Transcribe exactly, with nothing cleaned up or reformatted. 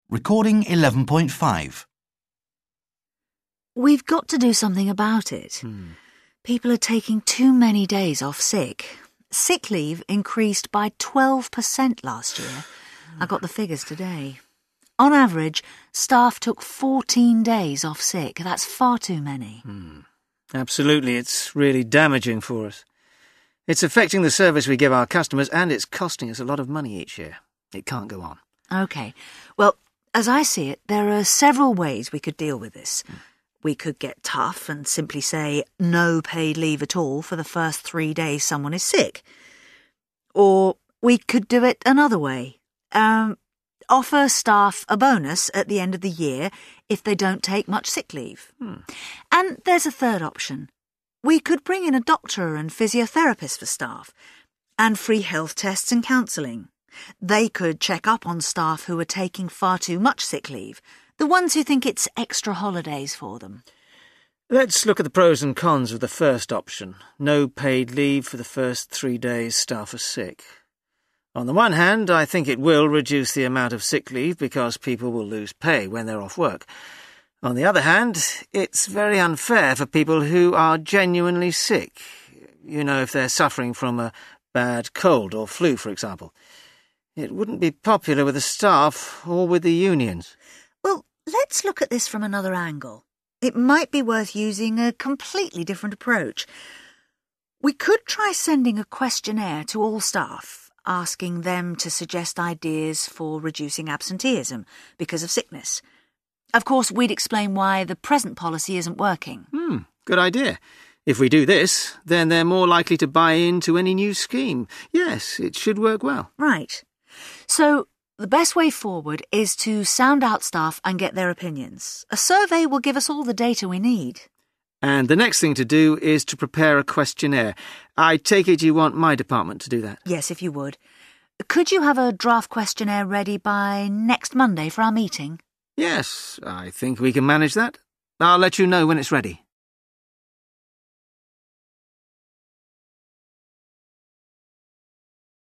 Recording eleven point five. We've got to do something about it. Hmm. People are taking too many days off sick. Sick leave increased by twelve percent last year. I got the figures today. On average, staff took fourteen days off sick. That's far too many. Hmm. Absolutely, it's really damaging for us. It's affecting the service we give our customers, and it's costing us a lot of money each year. It can't go on. OK. Well, as I see it, there are several ways we could deal with this. Mm. We could get tough and simply say no paid leave at all for the first three days someone is sick. Or we could do it another way. Um, offer staff a bonus at the end of the year if they don't take much sick leave. Hmm. And there's a third option. We could bring in a doctor and physiotherapist for staff, and free health tests and counselling. They could check up on staff who are taking far too much sick leave, the ones who think it's extra holidays for them. Let's look at the pros and cons of the first option. No paid leave for the first three days staff are sick. On the one hand, I think it will reduce the amount of sick leave because people will lose pay when they're off work. On the other hand, it's very unfair for people who are genuinely sick. You know, if they're suffering from a bad cold or flu, for example. It wouldn't be popular with the staff or with the unions. Well, let's look at this from another angle. It might be worth using a completely different approach. We could try sending a questionnaire to all staff, asking them to suggest ideas for reducing absenteeism because of sickness. Of course, we'd explain why the present policy isn't working. Hmm, good idea. If we do this, then they're more likely to buy into any new scheme. Yes, it should work well. Right. So, the best way forward is to sound out staff and get their opinions. A survey will give us all the data we need. And the next thing to do is to prepare a questionnaire. I take it you want my department to do that? Yes, if you would. Could you have a draft questionnaire ready by next Monday for our meeting? Yes, I think we can manage that. I'll let you know when it's ready.